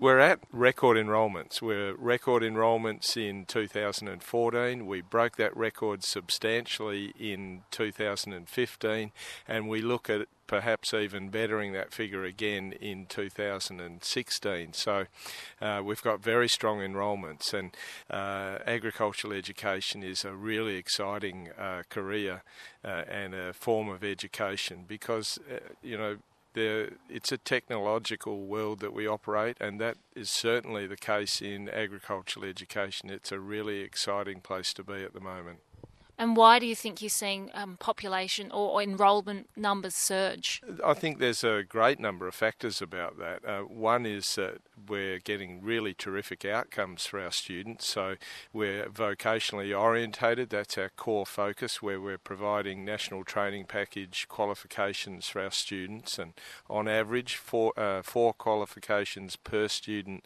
We're at record enrolments. We're record enrolments in 2014. We broke that record substantially in 2015, and we look at perhaps even bettering that figure again in 2016. So we've got very strong enrolments, and agricultural education is a really exciting career and a form of education because, it's a technological world that we operate, and that is certainly the case in agricultural education. It's a really exciting place to be at the moment. And why do you think you're seeing population or enrolment numbers surge? I think there's a great number of factors about that. One is that we're getting really terrific outcomes for our students. So we're vocationally orientated. That's our core focus, where we're providing national training package qualifications for our students, and on average, four qualifications per student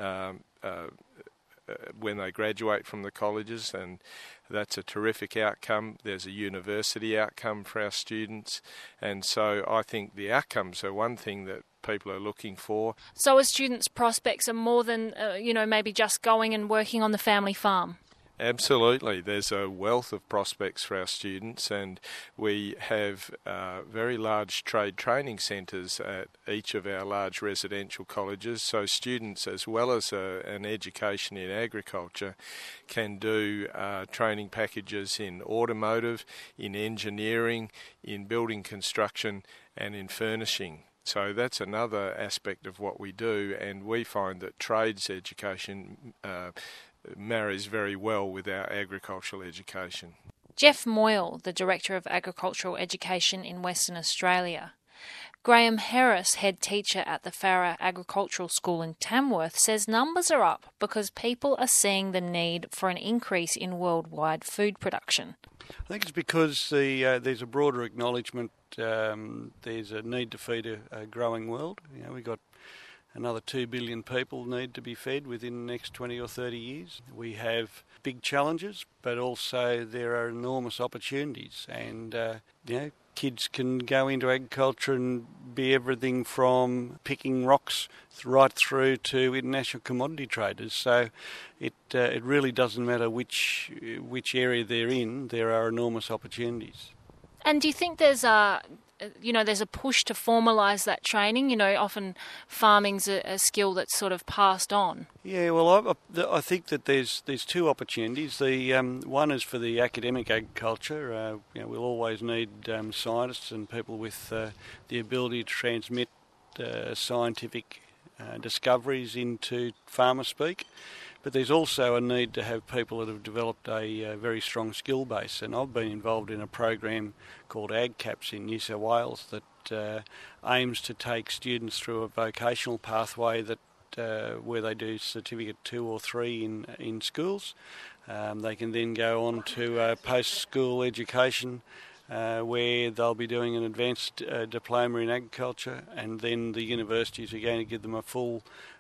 when they graduate from the colleges, and that's a terrific outcome. There's a university outcome for our students, and so I think the outcomes are one thing that people are looking for. So as students' prospects are more than, maybe just going and working on the family farm? Absolutely. There's a wealth of prospects for our students, and we have very large trade training centres at each of our large residential colleges. So students, as well as an education in agriculture, can do training packages in automotive, in engineering, in building construction, and in furnishing. So that's another aspect of what we do, and we find that trades education marries very well with our agricultural education. Jeff Moyle, the Director of Agricultural Education in Western Australia. Graham Harris, head teacher at the Farrer Agricultural School in Tamworth, says numbers are up because people are seeing the need for an increase in worldwide food production. I think it's because there's a broader acknowledgement there's a need to feed a growing world. We've got another 2 billion people need to be fed within the next 20 or 30 years. We have big challenges, but also there are enormous opportunities. And, kids can go into agriculture and be everything from picking rocks right through to international commodity traders. So it really doesn't matter which area they're in, there are enormous opportunities. And do you think there's a push to formalise that training? Often farming's a skill that's sort of passed on. Yeah, well, I think that there's two opportunities. The one is for the academic agriculture. We'll always need scientists and people with the ability to transmit scientific discoveries into farmer speak. But there's also a need to have people that have developed a very strong skill base. And I've been involved in a program called AgCaps in New South Wales that aims to take students through a vocational pathway that where they do Certificate 2 or 3 in schools. They can then go on to post-school education where they'll be doing an advanced diploma in agriculture, and then the universities are going to give them a full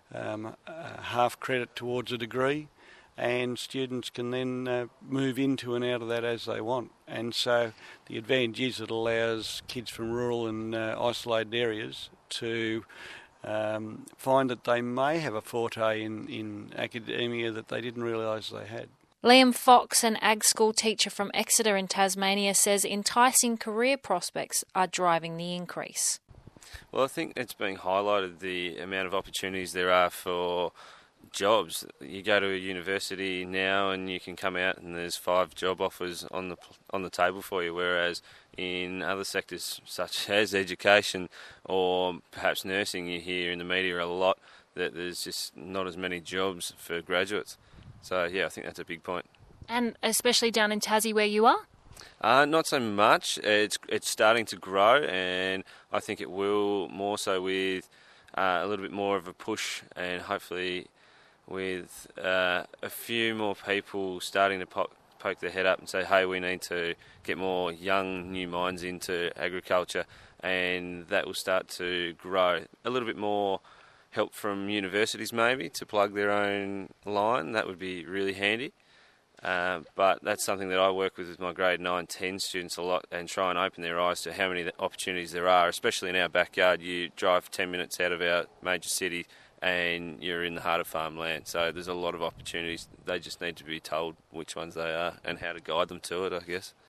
half credit towards a degree, and students can then move into and out of that as they want. And so the advantage is it allows kids from rural and isolated areas to find that they may have a forte in academia that they didn't realise they had. Liam Fox, an ag school teacher from Exeter in Tasmania, says enticing career prospects are driving the increase. Well, I think it's being highlighted, the amount of opportunities there are for jobs. You go to a university now and you can come out and there's 5 job offers on the table for you, whereas in other sectors such as education or perhaps nursing, you hear in the media a lot that there's just not as many jobs for graduates. So, yeah, I think that's a big point. And especially down in Tassie where you are? Not so much. It's starting to grow, and I think it will more so with a little bit more of a push, and hopefully with a few more people starting to poke their head up and say, hey, we need to get more young new minds into agriculture, and that will start to grow. A little bit more help from universities maybe to plug their own line. That would be really handy. But that's something that I work with my grade 9, 10 students a lot, and try and open their eyes to how many opportunities there are, especially in our backyard. You drive 10 minutes out of our major city and you're in the heart of farmland. So there's a lot of opportunities. They just need to be told which ones they are and how to guide them to it, I guess.